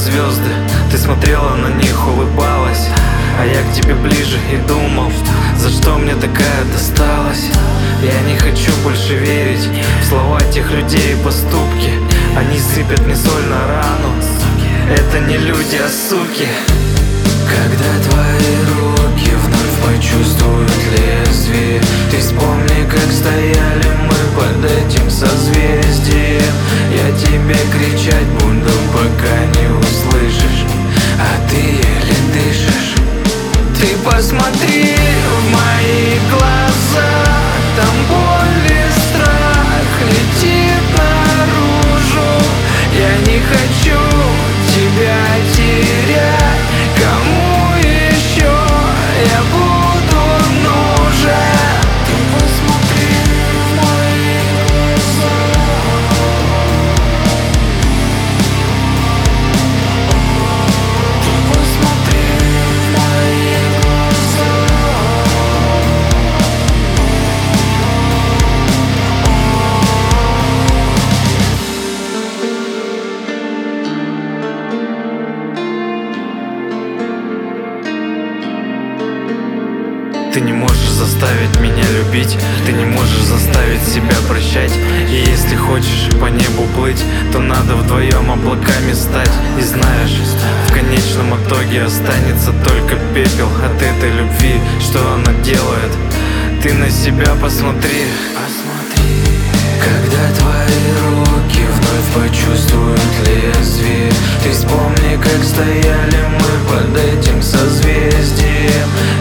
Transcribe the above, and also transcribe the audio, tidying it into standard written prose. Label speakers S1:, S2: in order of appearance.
S1: звезды. Ты смотрела на них, улыбалась, а я к тебе ближе и думал, за что мне такая досталась. Я не хочу больше верить в слова тех людей и поступки. Они сыпят мне соль на рану. Это не люди, а суки. Когда твои руки вновь почувствуют лезвие, ты вспомни, как стояли мы под этим созвездием. Я тебе кричать буду, пока не услышишь, а ты еле дышишь. Ты посмотри в мои глаза, там боль и страх летит наружу. Я не хочу тебя терять. Кому еще я буду нужен? Ты посмотри в мои глаза. Ты посмотри в мои глаза. Ты не можешь заставить меня любить, ты не можешь заставить себя прощать. И если хочешь по небу плыть, то надо вдвоем облаками стать. И знаешь, в конечном итоге останется только пепел от этой любви. Что она делает? Ты на себя посмотри. Когда твои руки вновь почувствуют лезвие, ты вспомни, как стояли мы под этим созвездием.